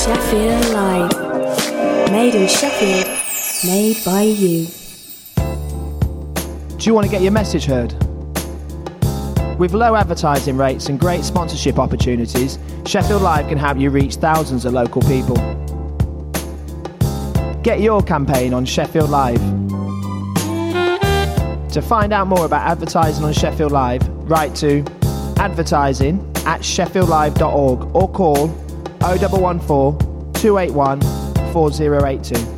Sheffield Live. Made in Sheffield, made by you. Do you want to get your message heard? With low advertising rates and great sponsorship opportunities, Sheffield Live can help you reach thousands of local people. Get your campaign on Sheffield Live. To find out more about advertising on Sheffield Live, write to advertising@sheffieldlive.org or call 0114 281 4082.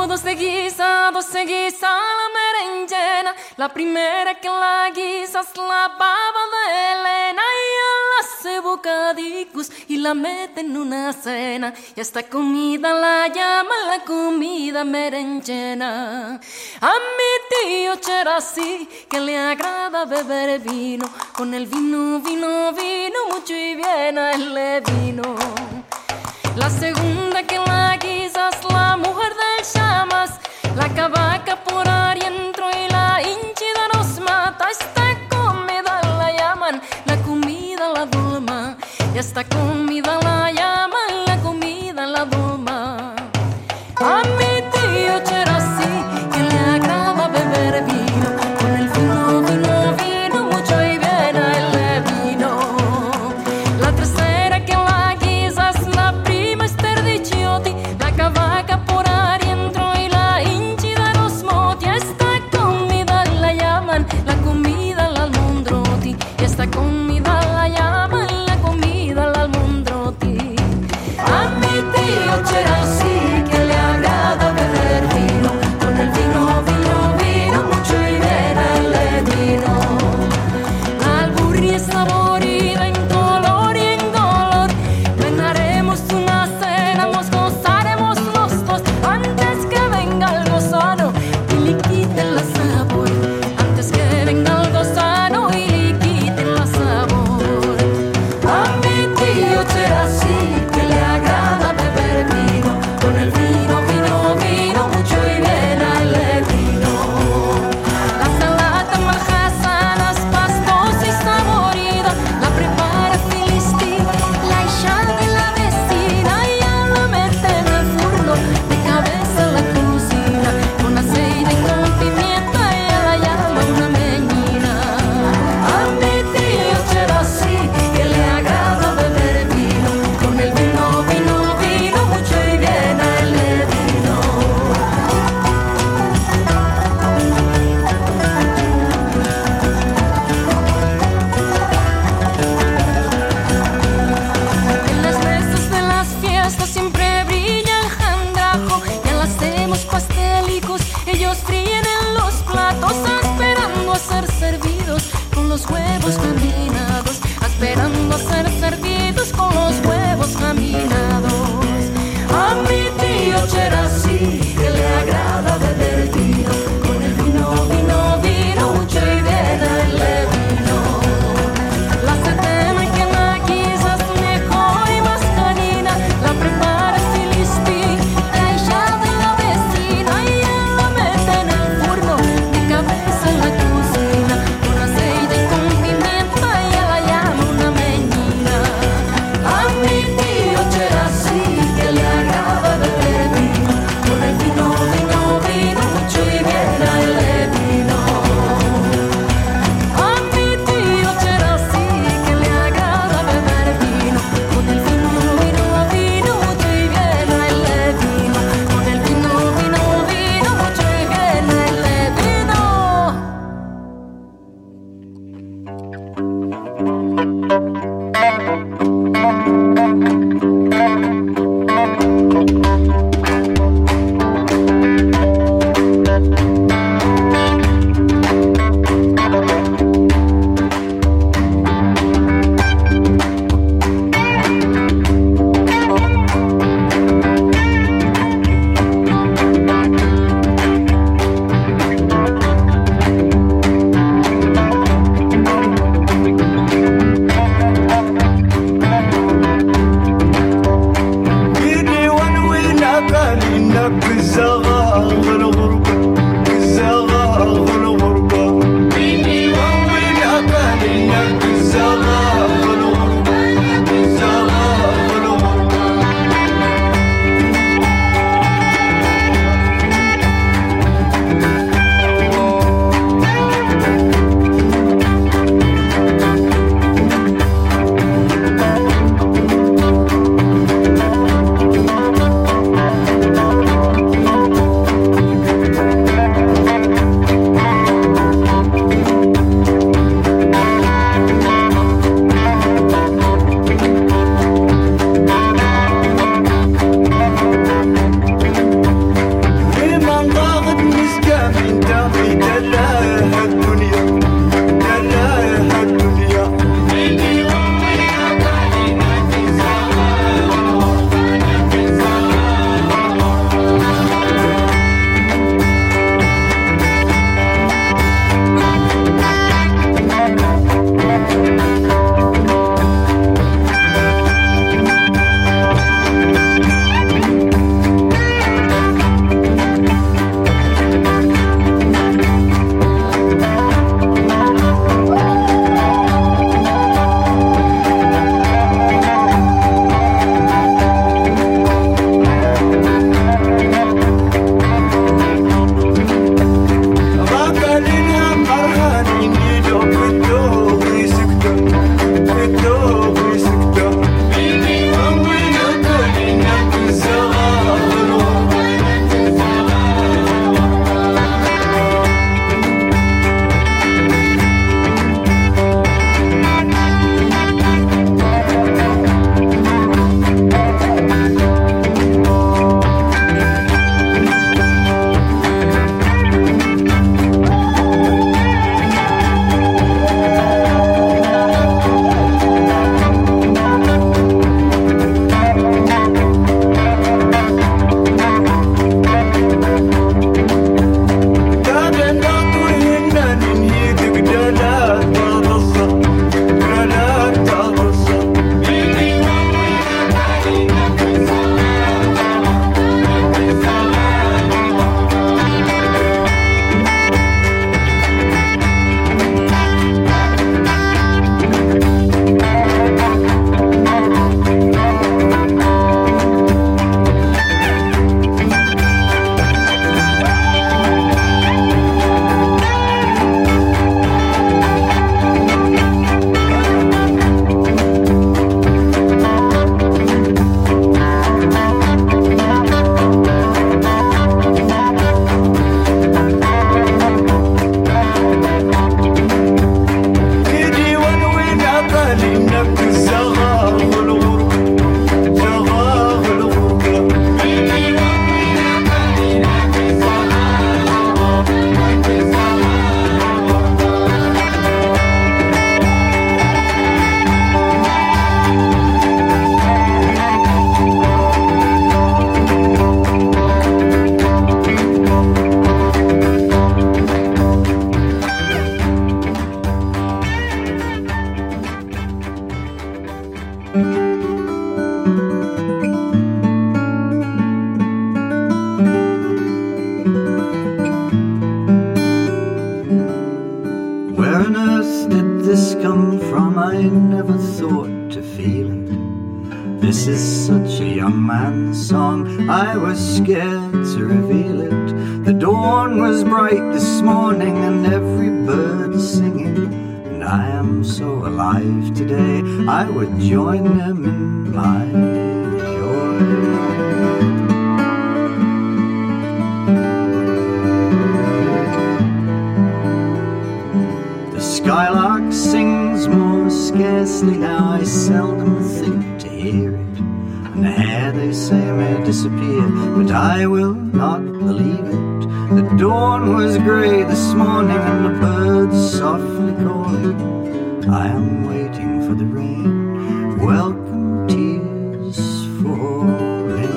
se guisa la berenjena. La primera que la guisa es la baba de Elena. Y la hace bocadicos y la mete en una cena. Y esta comida la llaman la comida berenjena. A mi tío Cherasí que le agrada beber vino. Con el vino, mucho y bien a él le vino. La segunda que la guisa es la mujer del chamas. La cavaca por arientro y la hinchida nos mata. Esta comida la llaman la comida la dolma. Y esta comida la llaman la comida la dolma. A mi tío Cherasí que le agrada beber vino. Con el vino, mucho y bien a él le vino. La tercera que la guisa es la prima Esther de Chiotti. La cavaca por arientro y la hinchida los moti. Esta comida la llaman la comida la almondroti. Y esta comida la llaman la comida la almondroti. A mi tío Cherasí que le agrada beber vino. Con el vino, mucho y bien a él le vino. La alburria es saborida en color y en dolor. Venaremos una cena, nos gozaremos los dos. Antes que venga algo sano y le quiten la sabor. Antes que venga algo sano y le quiten la sabor. A mi tío Cherasí que le agrada beber vino. Con el vino, mucho y bien a él le vino. La salata maljasanas, pastosa y saborida. La prepara Filistí, la hija de la vecina. Y ya la mete en el furno, de cabeza en la cocina. Con aceite y con pimienta, ella la llama una meñina. A mi tío Cherasí que le agrada beber vino. Con el vino, mucho y bien a él le vino. En las mesas de las fiestas siempre brilla el jandrajo. Ya le hacemos pastelicos, ellos fríen en los platos, esperando a ser servidos con los huevos caminados. Esperando a ser servidos con los huevos caminados. A mi tío Cherasí que le agrada beber vino. Con el vino, mucho y bien a él le vino. La setena que la guisa es mejor y más canina. La prepara Filistí, la hija de la vecina. Y ella la mete en el furno, de cabeza en la cocina. Con aceite y con pimienta, ella la llama una meñina. A mi tío Cherasí que le agrada beber vino. Con el vino, mucho y bien a él le vino. A mi tío Cherasí que le agrada beber vino. Con el vino, mucho y bien a él le vino. Con el vino, mucho y bien a él le vino. Where on earth did this come from? I never thought to feel it. This is such a young man's song, I was scared to reveal it. The dawn was bright this morning and every bird is singing, and I am so alive today, I would join them in my joy. The skylark sings more scarcely now, I seldom think to hear it. And the hair they say may disappear, but I will not believe it. The dawn was grey this morning and the birds softly calling. I am waiting for the rain, welcome tears falling.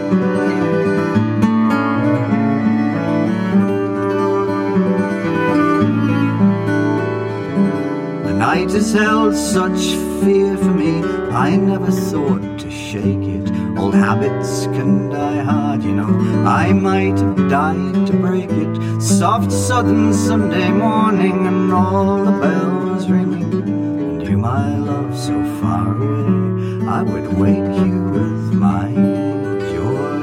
The night has held such fear for me, I never thought to shake it. Old habits can die hard, you know, I might have died to break it. Soft southern Sunday morning and all the bells ringing, and you, my love, so far away, I would wake you with my joy.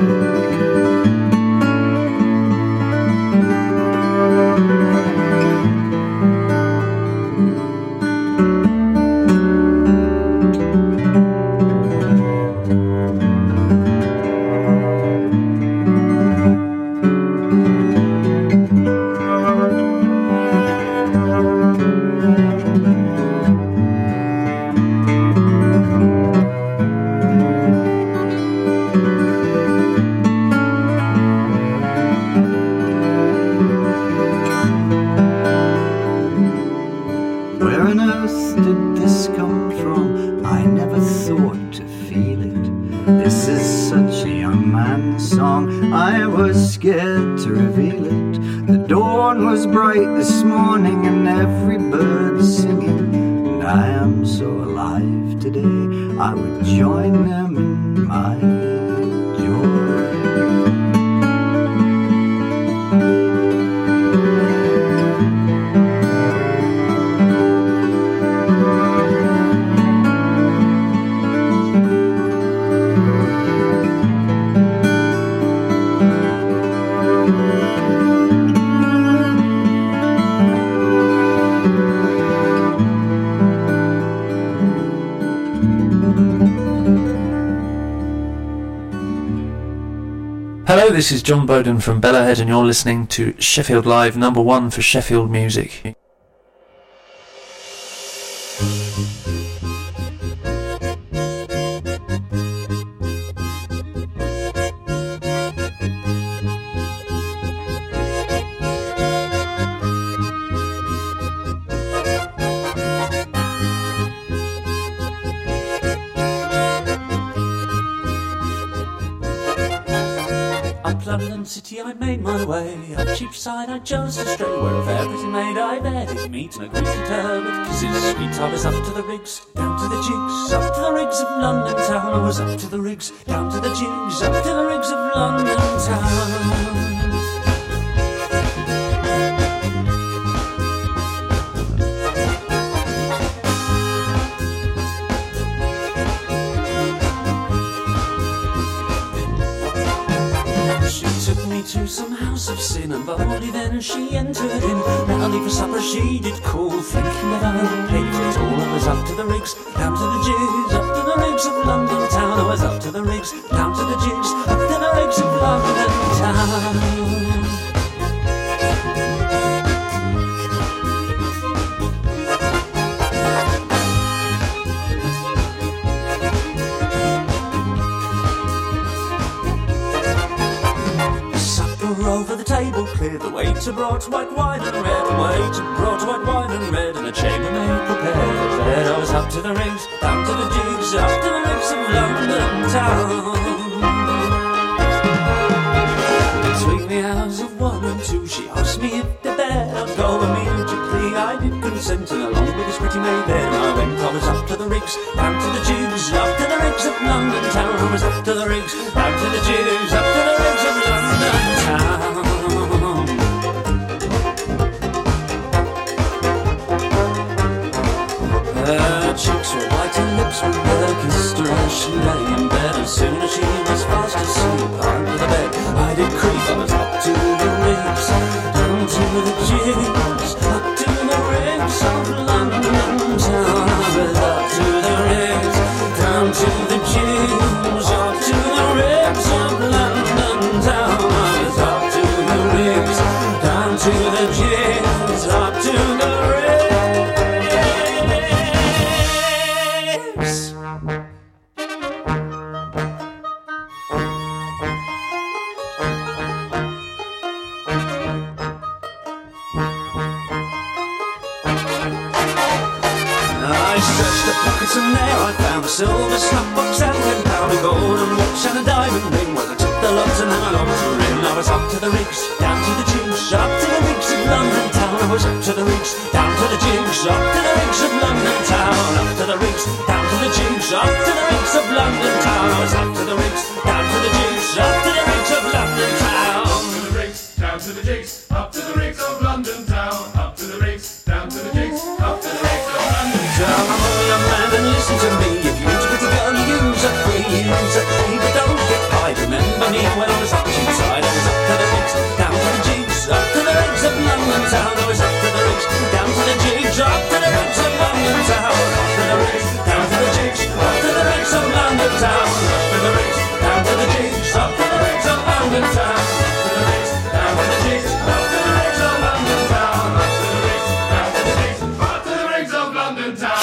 This morning and every bird singing, and I am so alive today, I would join them in my joy. Hello, this is John Bowden from Bellahead and you're listening to Sheffield Live, #1 for Sheffield music. London City I made my way, up Cheapside I chose to stray, where of everything made I bedded meat and a greasy tail with kisses sweet. I was up to the rigs, down to the jigs, up to the rigs of London town. I was up to the rigs, down to the jigs, up to the rigs of London town. To some house of sin, and boldly then she entered in. Early for supper she did call, thinking that I would pay for it all. I was up to the rigs, down to the jigs, up to the rigs of London town. I was up to the rigs, down to the jigs, up to the rigs of London town. Over the table cleared, the waiter brought white wine and red. The waiter brought white wine and red, and a chambermaid prepared. Then I was up to the rigs, down to the jigs, up to the rigs of London town. Between the hours of 1 and 2, she asked me if the bed I'd go immediately. I did confess the centre, along with his pretty maid there. I went, I was up to the rigs, down to the jigs, up to the rigs of London town. I was up to the rigs, down to the jigs, up to the rigs of London town. Her cheeks were white and lips were red. I kissed her as she lay in bed. As soon as she was fast asleep under the bed, I did creep. I was up to the rigs, down to the jigs, up to the rigs of London town. I was up to the rigs, down to the jigs, up to the rigs of London town. I was up to the rigs, down to the jigs, up to the rigs. And there I found a silver snuff box and £10 of gold and watch and a diamond ring. Well, I took the lots and then I locked her in. I was up to the rigs, down to the jigs, up to the rigs of London town. I was up to the rigs, down to the jigs, up to the rigs of London town. Up to the rigs, down to the jigs, up to the rigs of London town. I was up to the rigs, down to the jigs, up to the rigs of London town. Up to the rigs, down to the jigs, up to the rigs of London town. Up to the rigs, down to the jigs, up to the rigs of London town. I'm a young man and listen to me. If you use a pretty girl, you use a free, use a free, but don't get pied. Remember me when I was up inside. I was up to the rigs, down to the jigs, up to the rigs of London town. I was up to the rigs, down to the jigs, up to the rigs of London town. Up to the rigs, down to the jigs, up to the rigs of London town. Up to the rigs, down to the jigs, up to the rigs of London town. Up to the rigs, down to the jigs, up to the rigs of London town. Up to the rigs, down to the jigs, up to the rigs of London town.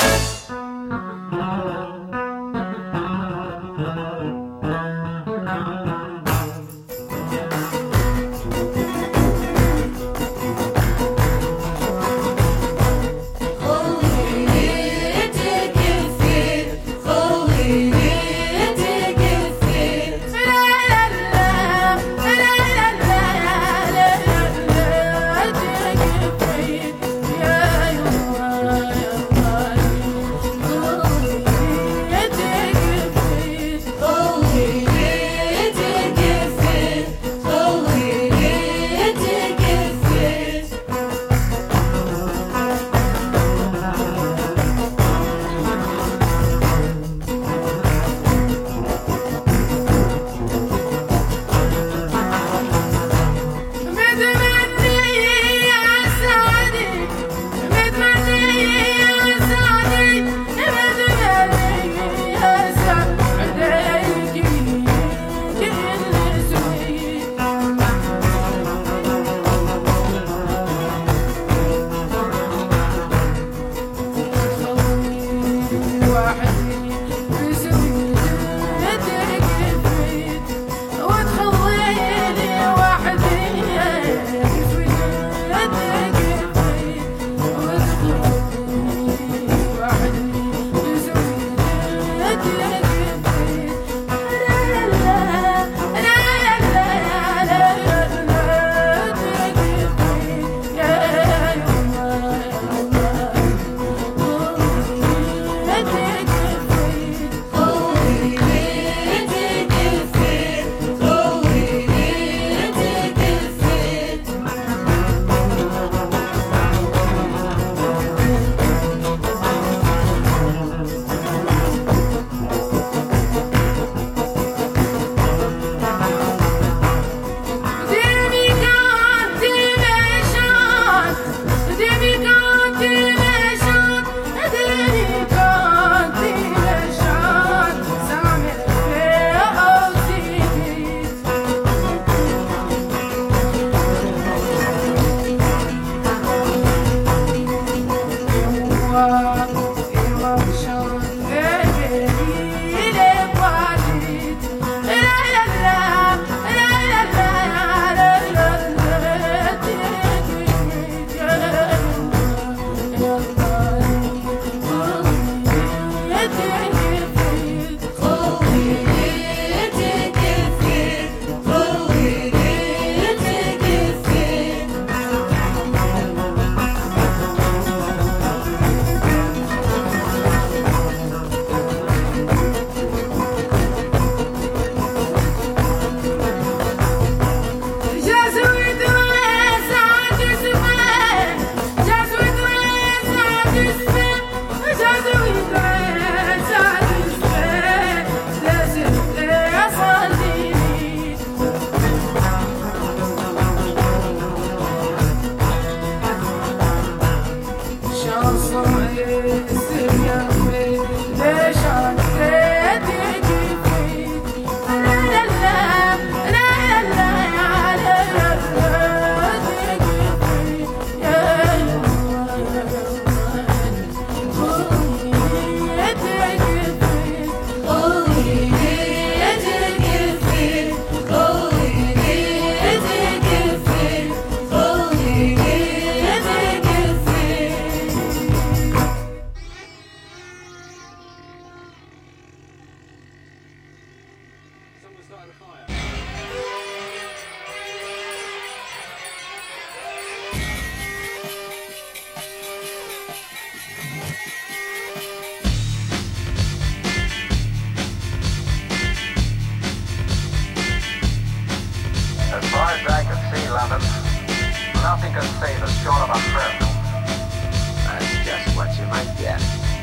As far as I can see, London, nothing can save us short of a miracle. That's just what you might get.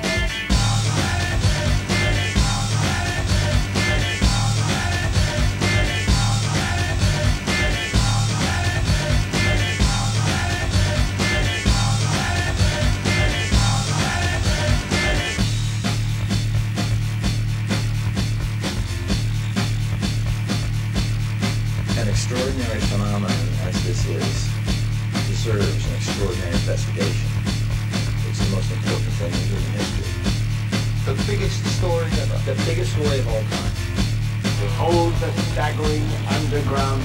An extraordinary phenomenon as this is deserves an extraordinary investigation. It's the most important thing in human history. The biggest story ever. The biggest story of all time. Behold the staggering underground.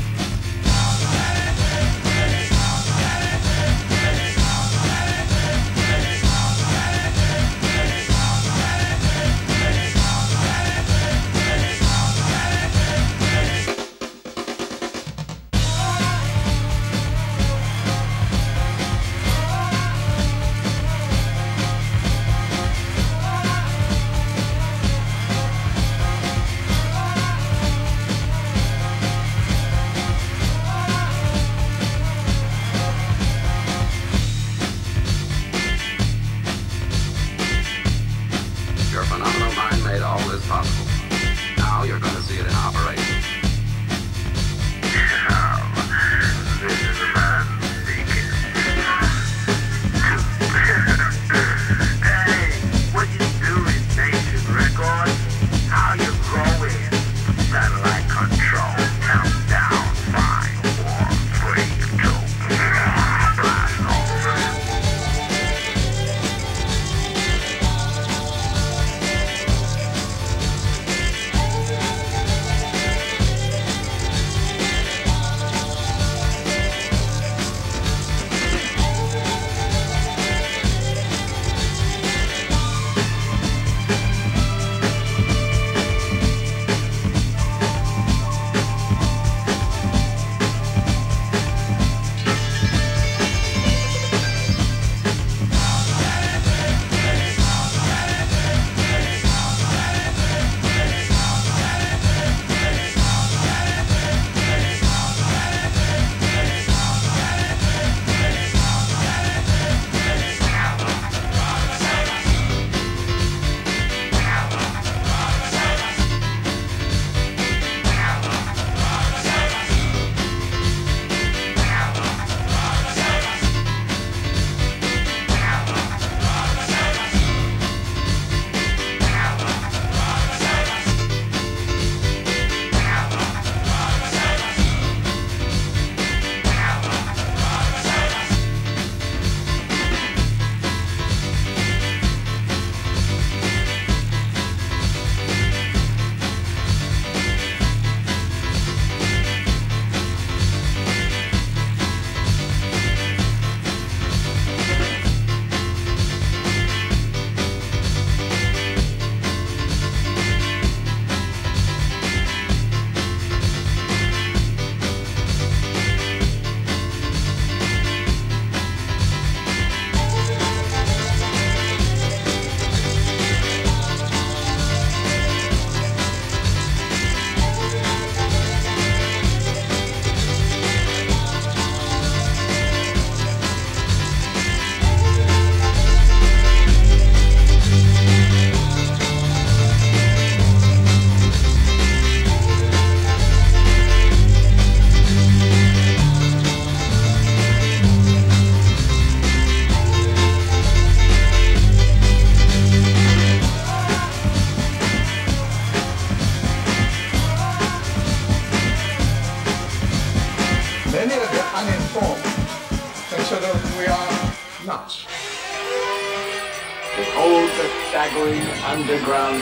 Your phenomenal mind made all this possible. Now you're going to see it in operation. This is a man speaking. Hey, what you doing, Nation Records? How you growing? Satellite control. Countdown. 5, 4, 3, 2. Blast off. Many of the uninformed consider we are nuts. Behold the staggering underground.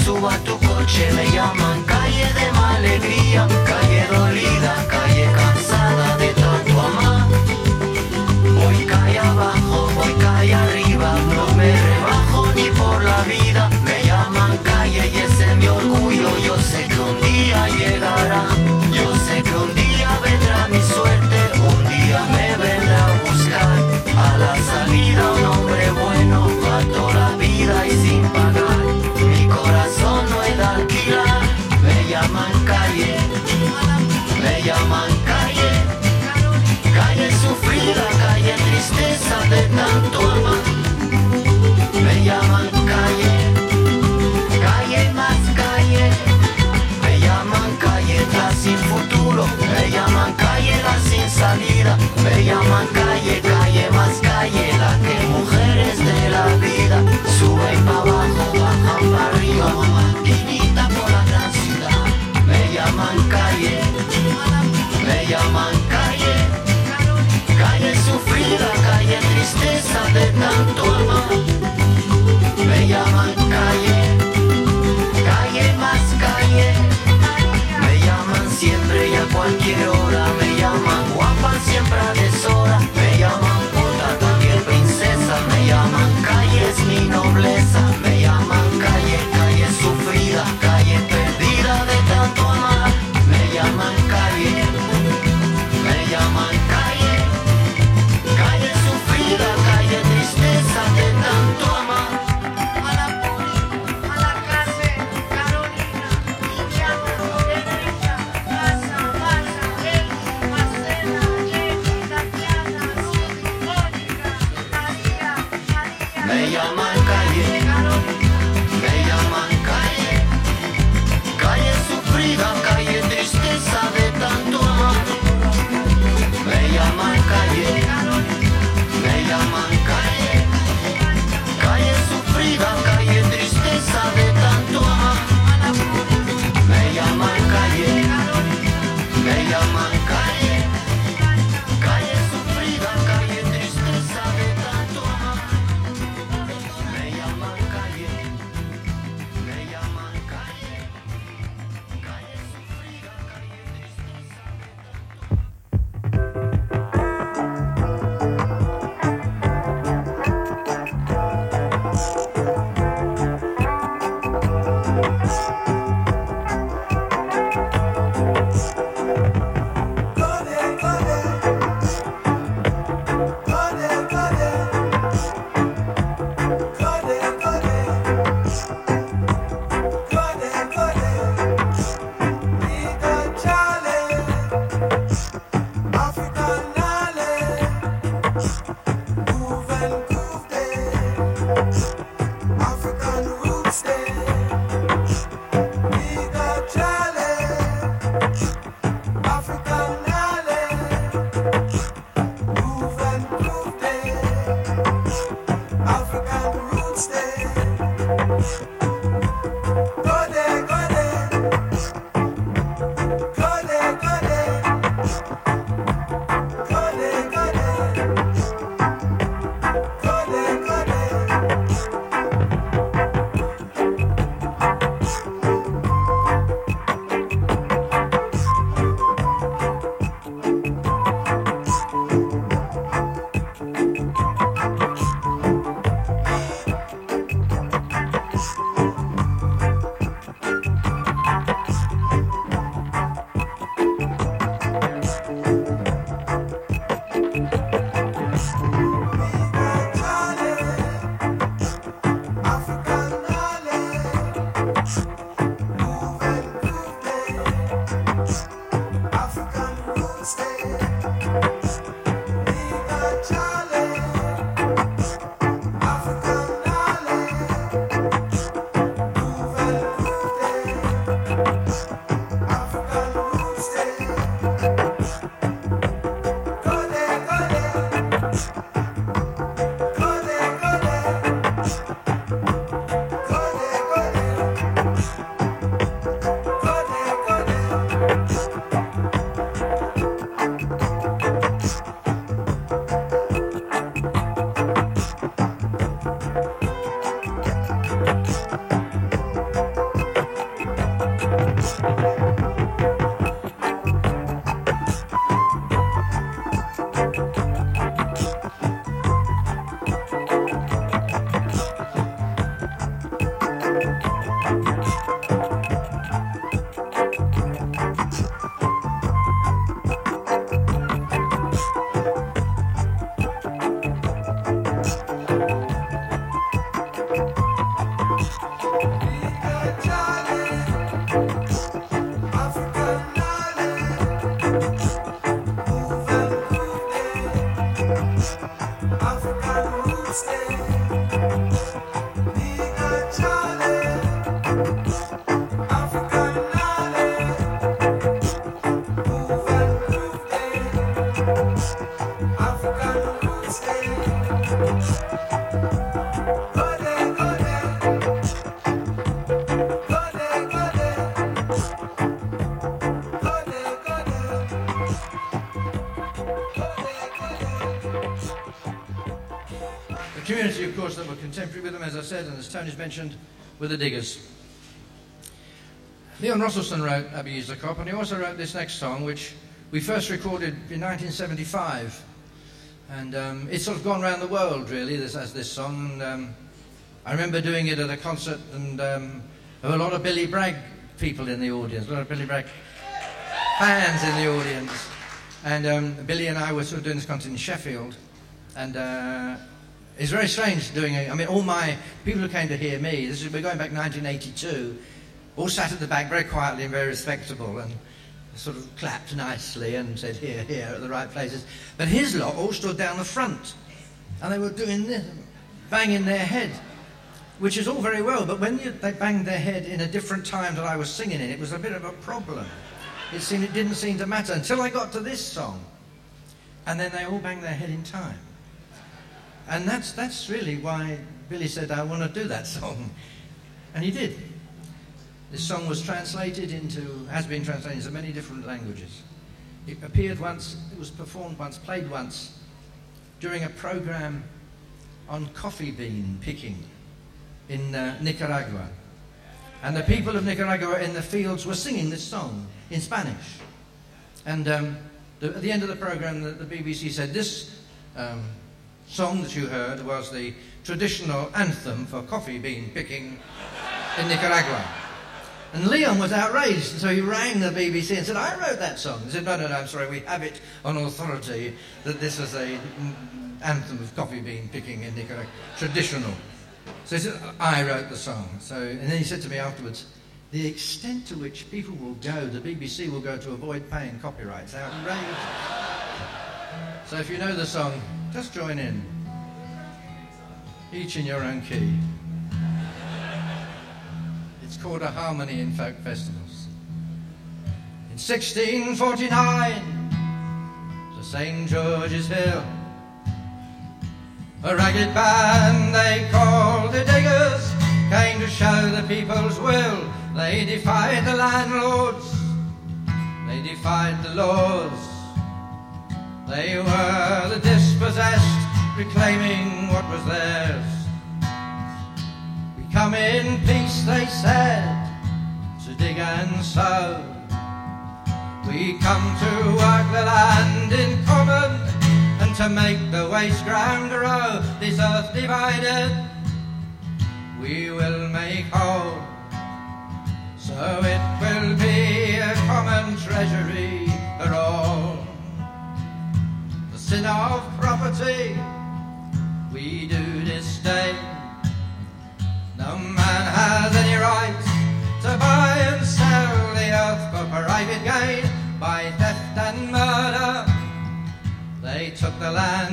subo a tu coche. Me llaman calle de alegría, calle dolida, calle cansada de tanto amar. Voy calle abajo, voy calle arriba, no me rebajo ni por la vida. Me llaman calle y ese es mi orgullo. Yo sé que un día llegará, yo sé que un día vendrá mi suerte, un día me vendrá a buscar. A la salida un hombre bueno, para toda la vida y sin pagar. Mi corazón no he de alquilar. Me llaman calle, me llaman calle, calle sufrida, calle tristeza de tanto amar. Me llaman calle, calle más calle, me llaman calle la sin futuro, me llaman calle la sin salida, me llaman calle, calle más calle, la que mujeres de la vida suben para abajo, bajan para arriba, maquinita por la gran ciudad. Me llaman calle, me llaman calle, calle sufrida, calle tristeza de tanto amar. Me llaman calle, calle más calle, me llaman siempre y a cualquier hora, me llaman guapa siempre a deshora, me llaman puta también princesa, me llaman calle es mi nobleza, me llaman calle, calle sufrida, calle perdida de tanto amar. Me llaman calle, me llaman calle, calle sufrida, calle tristeza de tanto amar. A la puri, a la clase, Carolina, Indiana, Derecha, Casa, Barça, Eli, Marcela, Jenny, Tatiana, Susi, Mónica, María, María. Me llaman calle, me llaman calle, calle sufrida, calle tristeza de tanto amar. Me llaman calle, me llaman calle, calle sufrida, calle tristeza de tanto amar. Me llaman calle, me llaman calle, calle sufrida, calle tristeza de tanto amar. Me llaman calle, me llaman calle, calle sufrida, calle tristeza de tanto amar. Trinity, of course, that were contemporary with them, as I said, and as Tony's mentioned, were the Diggers. Leon Rosselson wrote Ebenezer Cop, and he also wrote this next song, which we first recorded in 1975. And it's sort of gone around the world, really, as this song. And, I remember doing it at a concert, and there were a lot of Billy Bragg people in the audience, a lot of Billy Bragg fans in the audience. And Billy and I were sort of doing this concert in Sheffield. And it's very strange doing it. I mean, all my people who came to hear me, we're going back 1982, all sat at the back very quietly and very respectable, and sort of clapped nicely and said, here, here, at the right places. But his lot all stood down the front, and they were doing this, banging their head, which is all very well, but when they banged their head in a different time that I was singing in, it was a bit of a problem. It didn't seem to matter until I got to this song, and then they all banged their head in time. And that's really why Billy said, I want to do that song. And he did. This song has been translated into many different languages. It appeared once, it was performed once, played once, during a program on coffee bean picking in Nicaragua. And the people of Nicaragua in the fields were singing this song in Spanish. And at the end of the program, the BBC said, this song that you heard was the traditional anthem for coffee bean picking in Nicaragua. And Leon was outraged, and so he rang the BBC and said, I wrote that song. He said, no, I'm sorry, we have it on authority that this was an anthem of coffee bean picking in Nicaragua, traditional. So he said, I wrote the song. And then he said to me afterwards, the extent to which people will go, the BBC will go to avoid paying copyrights, outrageous. So if you know the song, just join in, each in your own key. It's called a harmony in folk festivals. In 1649, to St. George's Hill, a ragged band they called the Diggers came to show the people's will. They defied the landlords, they defied the laws. They were the dispossessed, reclaiming what was theirs. We come in peace, they said, to dig and sow. We come to work the land in common and to make the waste ground grow. This earth divided, we will make whole. So it will be a common treasury for all. The sin of property we do disdain. No man has any right to buy and sell the earth for private gain. By theft and murder they took the land.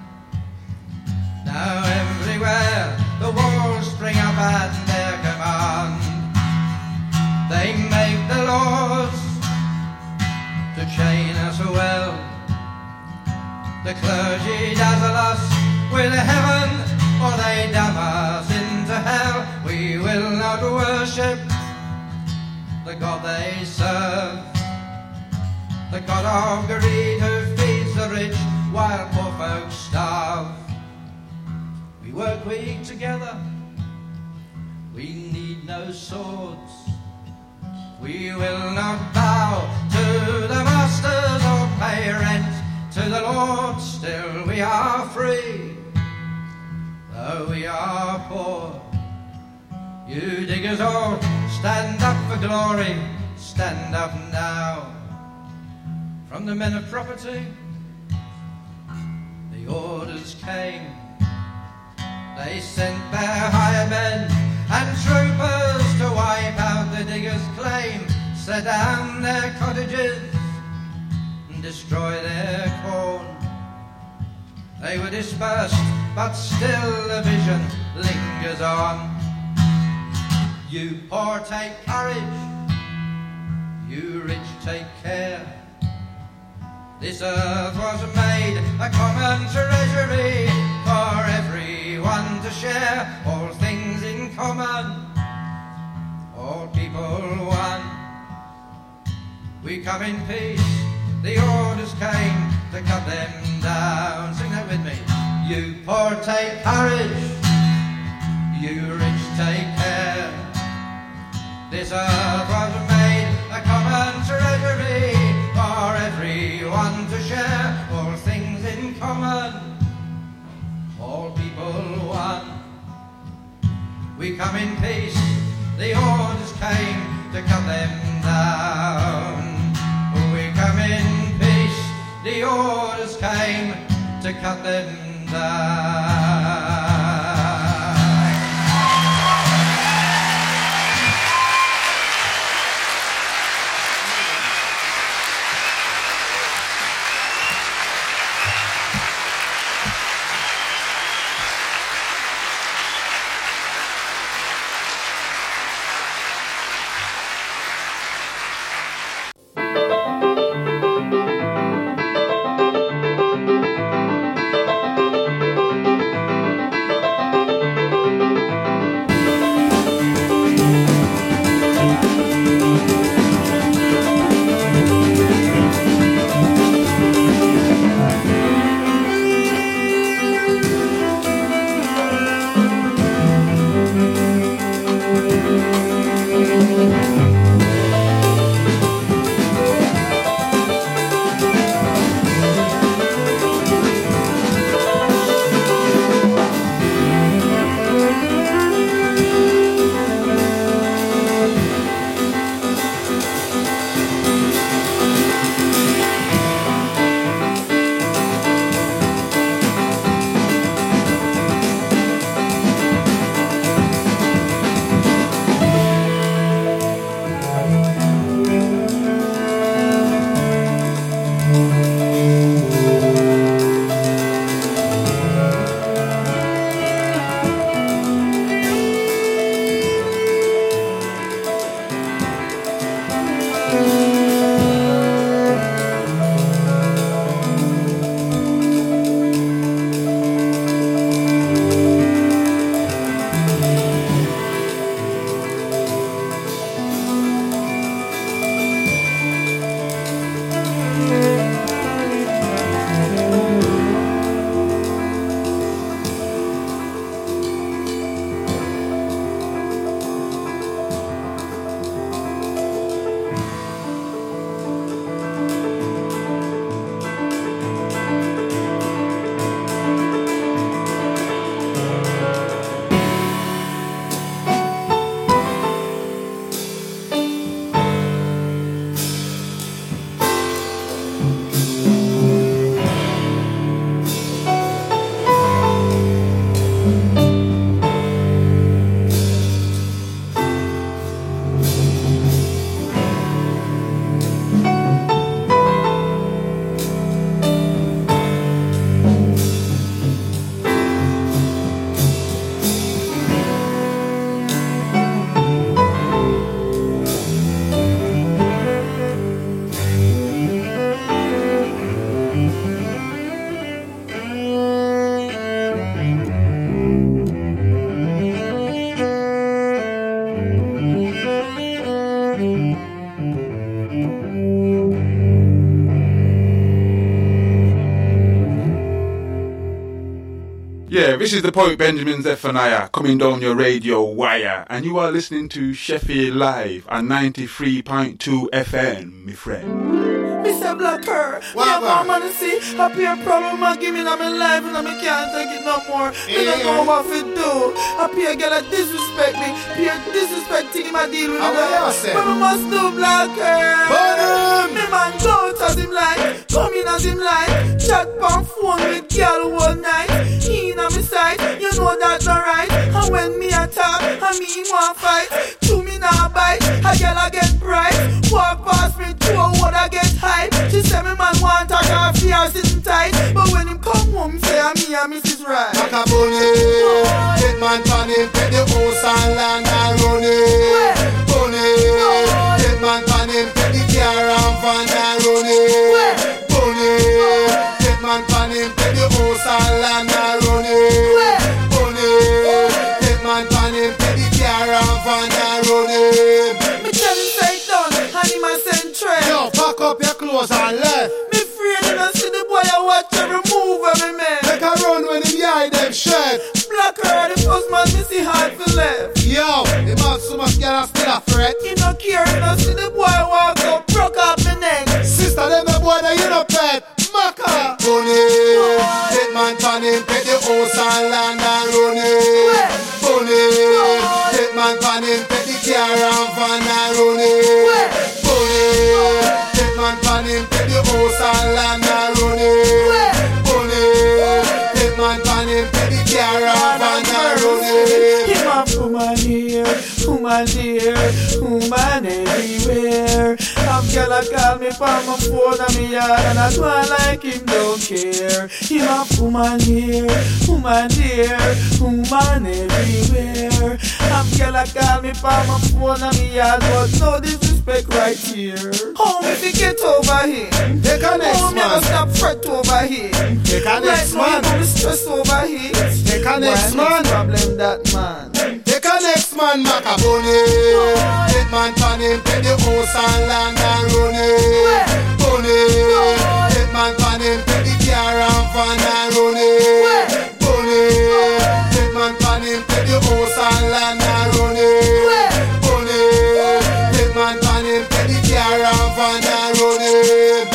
Now everywhere the walls spring up at their command. They make the laws to chain us well. The clergy dazzle us with heaven, or they damn us into hell. We will not worship the God they serve, the God of greed who feeds the rich while poor folks starve. We work weak together, we need no swords. We will not bow to the masters or pay rent to the Lord. Still we are free, though we are poor. You diggers all, stand up for glory, stand up now. From the men of property, the orders came. They sent their hired men and troopers to wipe out the diggers' claim, set down their cottages and destroy their corn. They were dispersed, but still the vision lingers on. You poor take courage, you rich take care. This earth was made a common treasury for everyone to share. All things in common, all people one. We come in peace, the orders came to cut them down. Sing that with me. You poor take courage, you rich take care. This earth was made a common treasury for everyone to share. All things in common, all people one. We come in peace, the orders came to cut them down. We come in peace, the orders came to cut them down. Yeah, this is the Poet Benjamin Zephaniah coming down your radio wire, and you are listening to Sheffield Live at 93.2 FM, my friend. Mr. Blacker, yeah, come on and see. Up here, problem, I give me my life and I can't take it no more. Me don't know what to do. Up here, girl, disrespect me. Peer disrespecting my deal with her. But I must do Blacker. Me man Jones as him like, come in as him like. Chat on phone with girl all night. He in on my side, you know that's alright. And when me attack, and me want fight. To me now bite, a girl I get bright. Walk past me, to a word I get hype. She say me man want her coffee or sitting tight. But when him come home, say me and Mrs. Right. Macaroni, get man pan him, take the house and land and run it. Bunny, get man pan him, take the car and van and run it. Bunny, get man pan him, take the house and land and run it. Bunny, get man pan him, take the car and van and run it. Me tell him say done, and him a send trade. Yo, pack up your clothes and left. Me afraid him and see the boy I watch every move every man. Make a run when him I still a fret. You no care, you no see the boy walk up, broke up my neck. Sister, them the boy that you no pet. Maka. Bunny, dead man pan him, pet the house and land and run it. Bunny, dead man pan him, pet the car and van and run it. Bunny, dead man pan him, pet the house and land and run it. Bunny, dead man pan him, pet the car and van and run it. Him a woman here, woman there, woman everywhere. Some girl a call me from my phone and me yard, and I do like him don't care. Him a woman here, woman there, woman everywhere. Some girl a call me from my phone and me yard, but no disrespect right here. Home if you get over here, take a next home man. Never stop fret over here. Take a next right man. Now you stress over here. Take a next man. Problem that man. Take a next man, Macaboni. Dead man pan him, pay the house and land and run it. Bunny. Dead man pan him, pay the car and van and run it. Bunny. Dead man pan him, pay the house and land and run it. Bunny. Dead man pan him, pay the car and van and run it.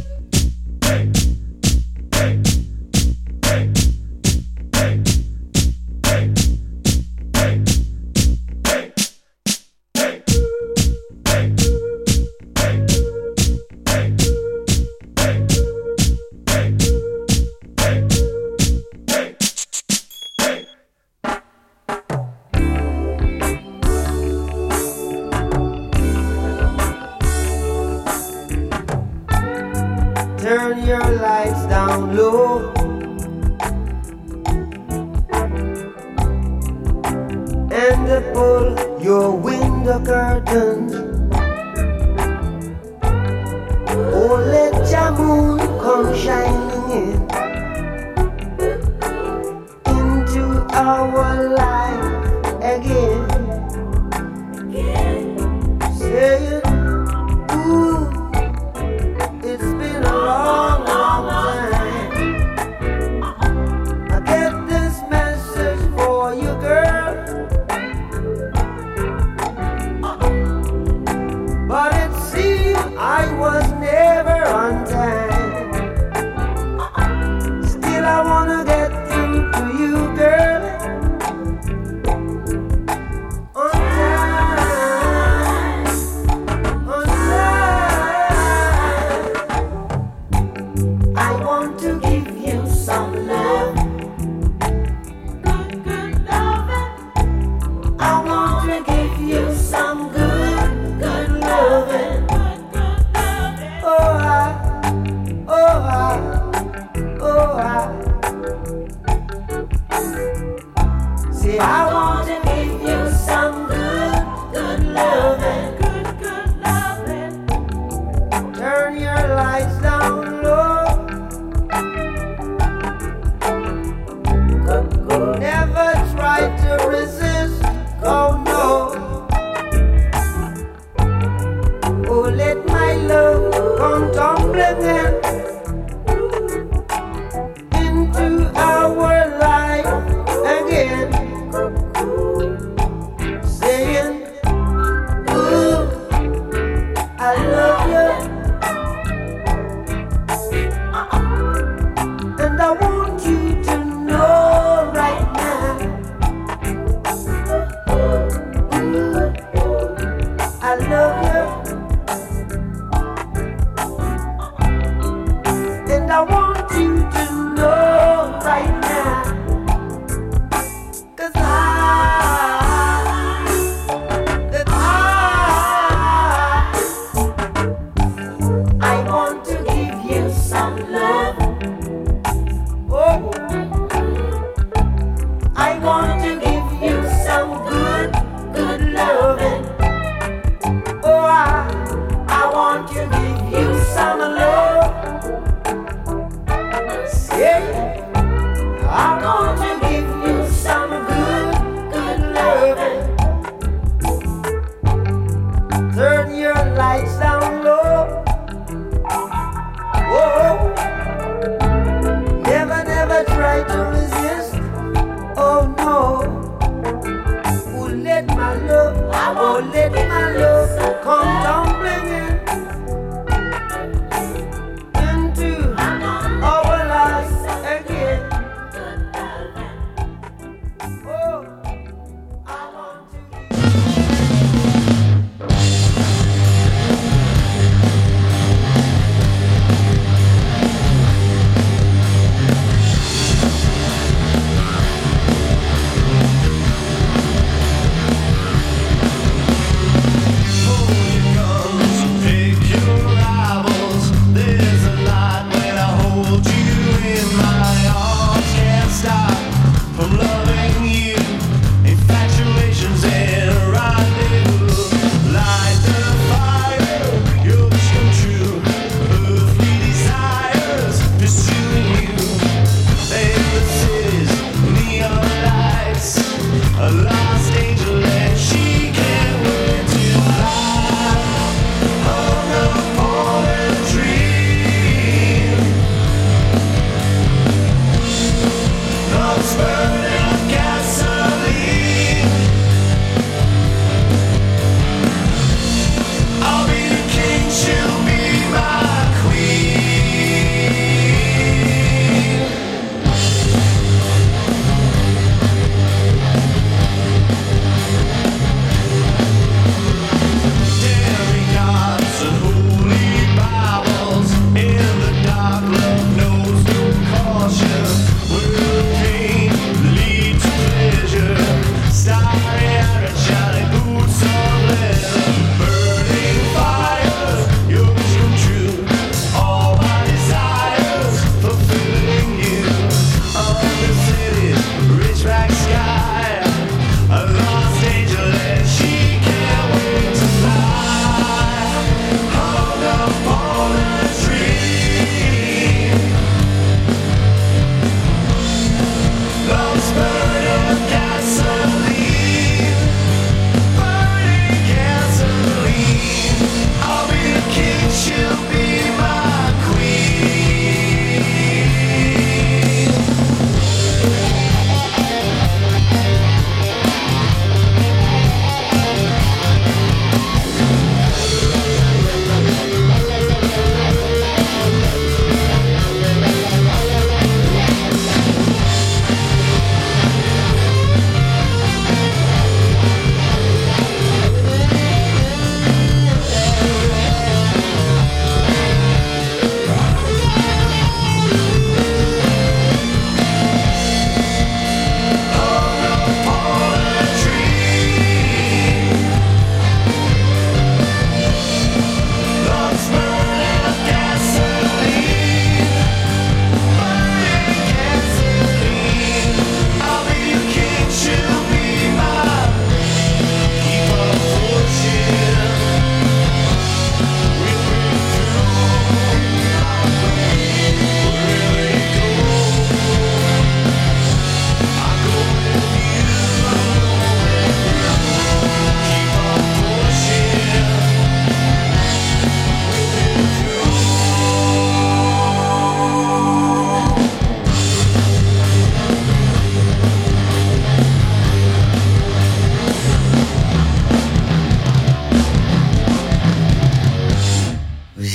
Turn your lights down low and pull your window curtains. Oh, let your moon come shining into our life again. Saying, ooh, it's been a long, long time. I get this message for you, girl, but it seems I was never on time. Still I wanna get through to you, girl, on time, on time. I want to give you some love, good, good loving. I want to give you some good, good loving. Oh, see, I want to give you some good, good loving. Good, good loving. Turn your lights down low. Never try to resist, oh no. Oh, let my love come tumbling into our life again, saying, ooh, I love you, and I want you to know right now, I love you, and I want you to know right now, 'cause I want to give you some love. Oh, I want to give you some good, good loving. Oh,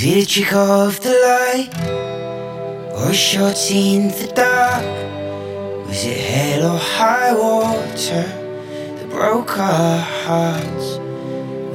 he the trick of the light, or a shot in the dark? Was it hell or high water that broke our hearts?